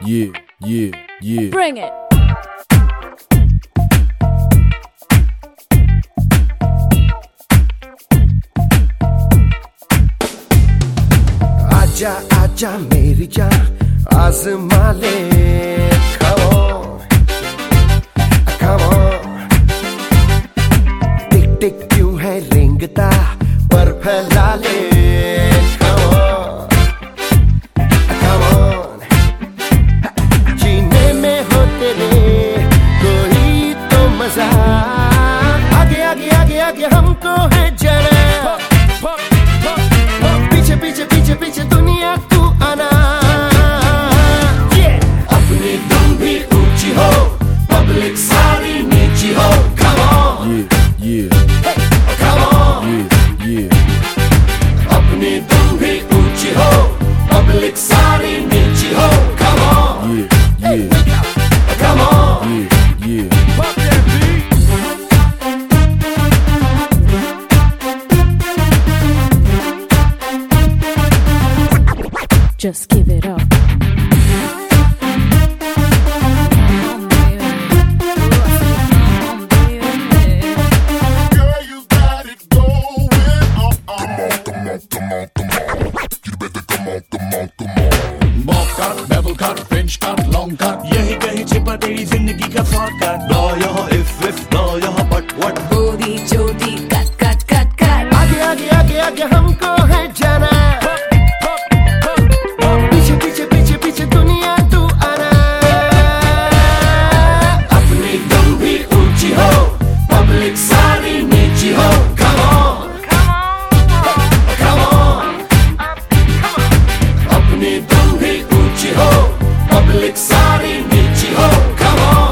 yeah. Bring it. आजा आजा मेरी जान आज़मा ले come on come on टिक टिक क्यों है रेंगता पर फैला ले come on जीने में हो तेरे कोई तो मजा आगे आगे आगे आगे हमको है जाना पीछे पीछे पीछे पीछे दुनिया तू आना अपनी तुम भी ऊंची हो पब्लिक सारी नीची हो come on come on अपनी तुम भी ऊंची हो पब्लिक सारी नीची हो come on come on Just give it up. Girl, you got it going on. Come on. You better come on. Bob cut, bevel cut, French cut, long cut. यही कहीं छिपा तेरी जिंदगी का शॉर्टकट. ना यहाँ if, ना यहाँ but what. Booty, choti, cut, cut, cut, cut. आगे आगे आगे आगे हमको है जाना पीछे पीछे पीछे पीछे दुनिया तू आना अपनी तुम भी ऊंची हो पब्लिक सारी नीची हो come on अपनी तुम भी ऊंची हो पब्लिक सारी नीची हो come on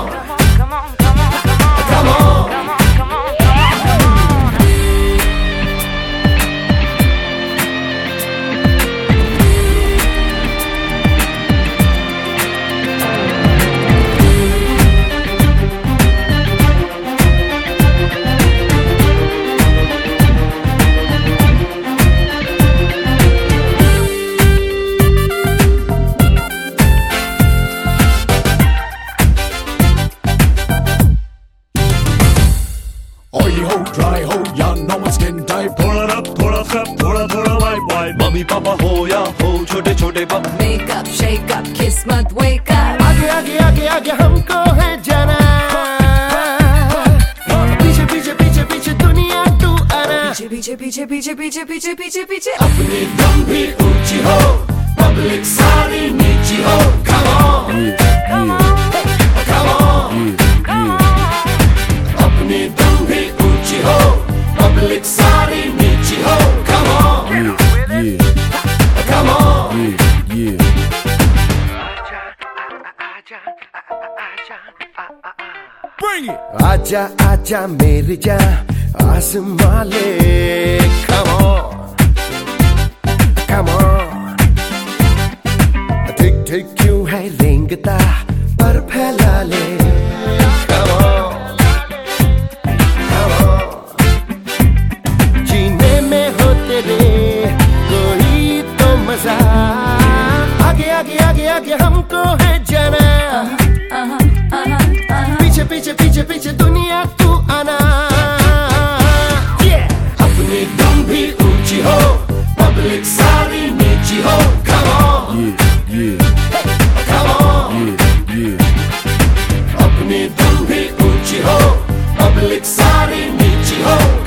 Oily ho, dry ho, young, no one skin type. थोड़ा रब, थोड़ा सब, थोड़ा wipe. मम्मी पापा हो या हो छोटे छोटे बम. Make up, shake up, kiss मत wake up. आगे आगे आगे आगे हमको है जाना पीछे पीछे पीछे पीछे दुनिया तू आना पीछे पीछे पीछे पीछे पीछे पीछे पीछे पीछे. अपनी तुम भी ऊंची हो पब्लिक सारी नीची हो come on अपनी तुम भी ऊंची हो पब्लिक सारी नीची हो come on Bring it. आजा आजा मेरी जान आज़मा ले come on ठीक ठीक क्यों है रेंगता पर फैला ले come on जीने में हो तेरे कोई तो मजा आगे आगे आगे आगे हमको है जाना पीछे पीछे पीछे पीछे दुनिया तू आना अपनी तुम भी ऊंची हो पब्लिक सारी नीची हो come on अपनी तुम भी ऊंची हो पब्लिक सारी नीची हो